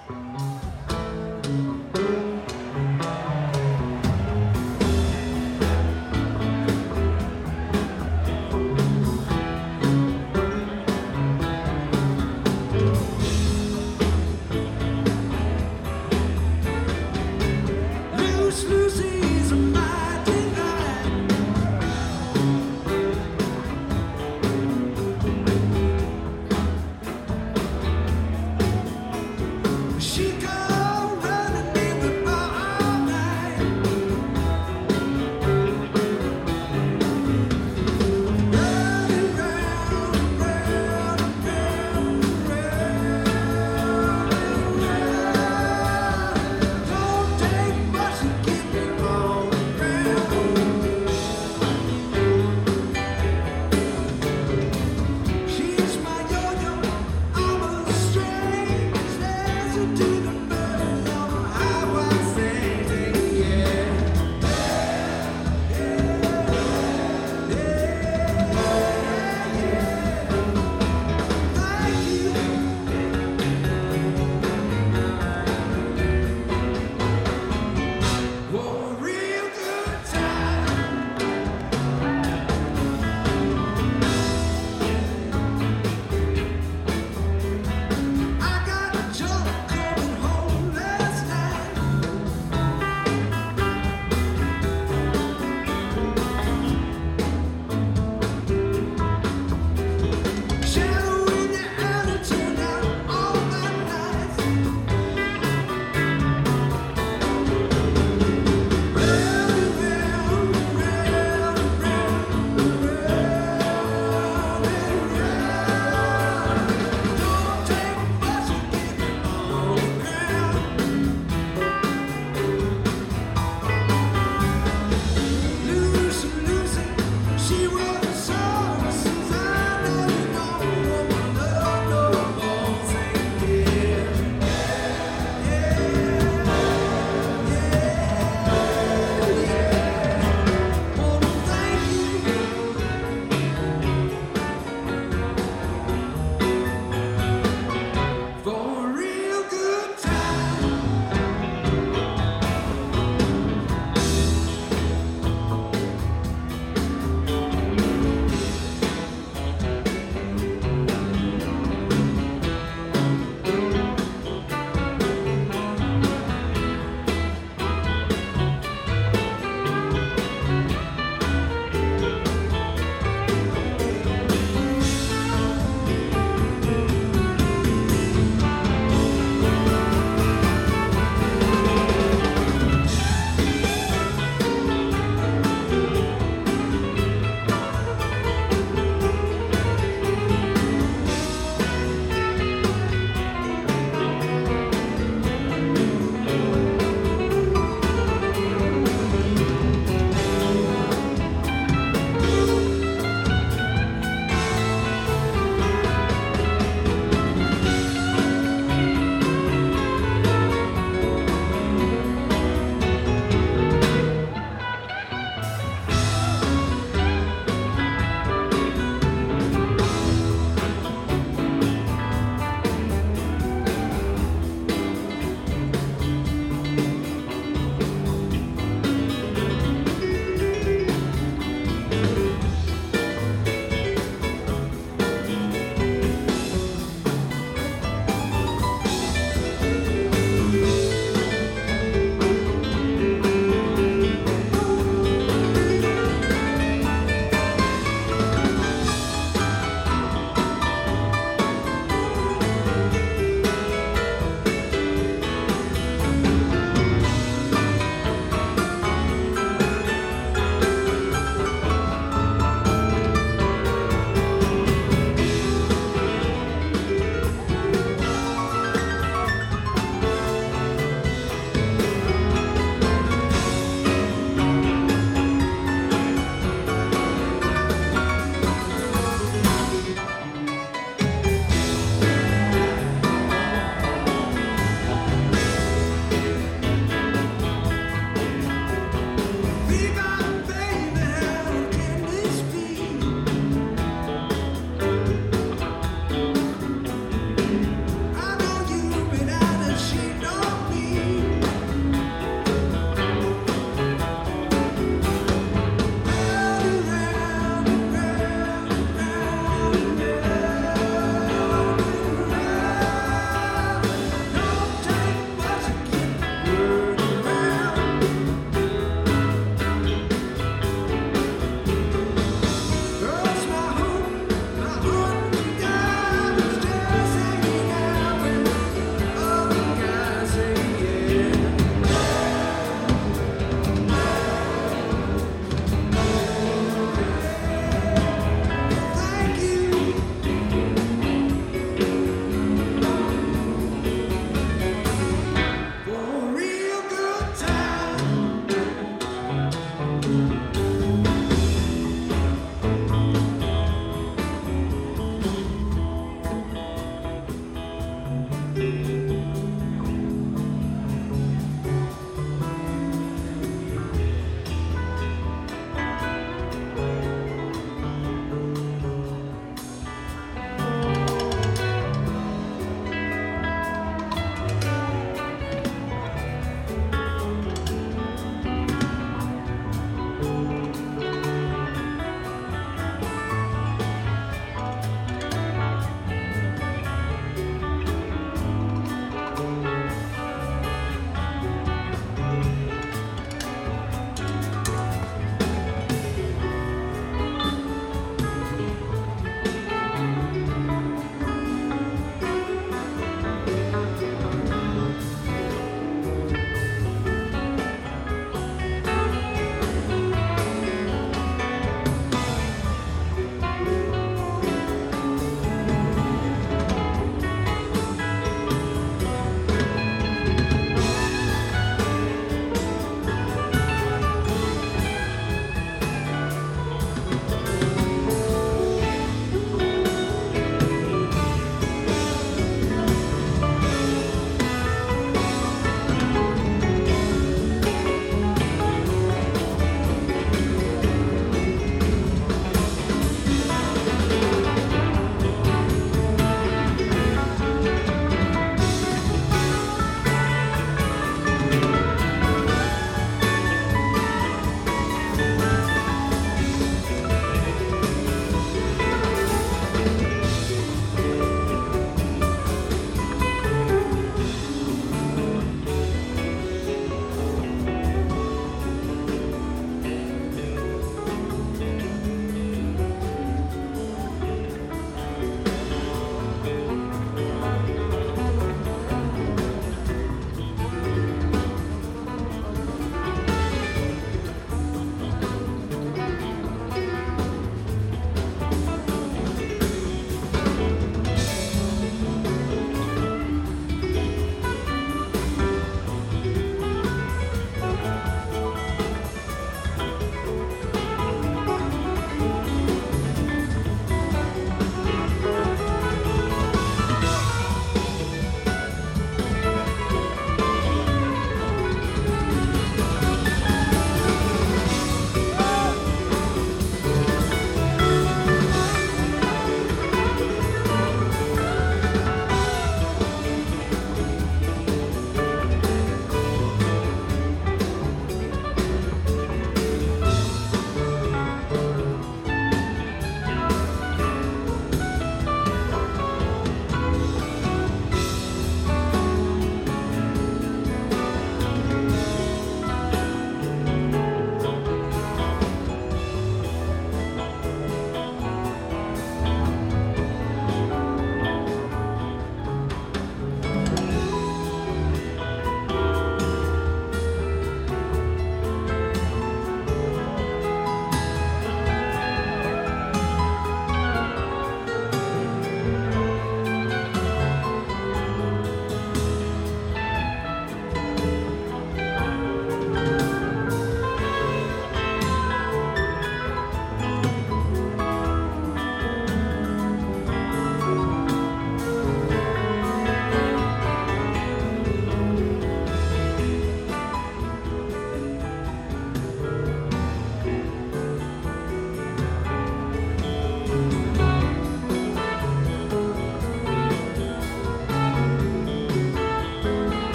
Do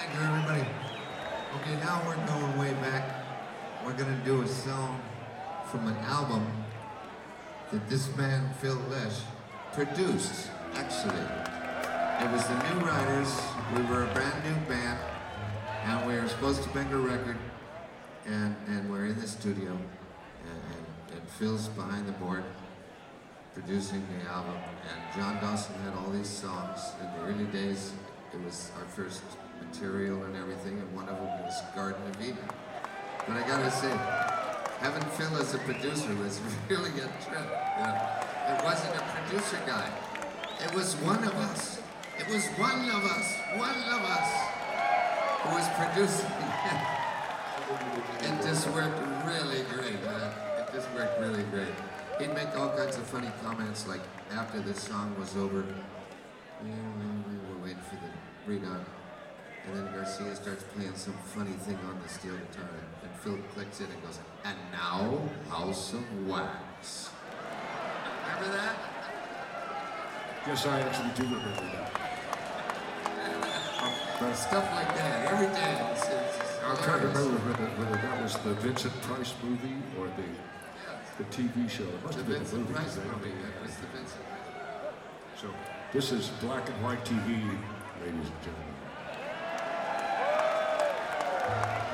Thank you, everybody. Okay, now we're going way back. We're gonna do a song from an album that this man, Phil Lesh, produced, actually. It was the New Riders. We were a brand new band, and we were supposed to make a record, and we're in the studio, and Phil's behind the board, producing the album, and John Dawson had all these songs. In the early days, it was our first material and everything, and one of them was Garden of Eden. But I gotta say, having Phil as a producer was really a trip. You know? It wasn't a producer guy. It was one of us. It was one of us who was producing. It just worked really great, man. It just worked really great. He'd make all kinds of funny comments, like after the song was over, we were waiting for the read-on, and then Garcia starts playing some funny thing on the steel guitar, and Phil clicks in and goes, "And now, House of Wax." Remember that? Yes, I actually do remember that. Stuff like that, every day. I'm trying to remember whether that was the Vincent Price movie or the TV show. It must have been the movie. Price movie. It was the Vincent Price. So this is black and white TV, ladies and gentlemen.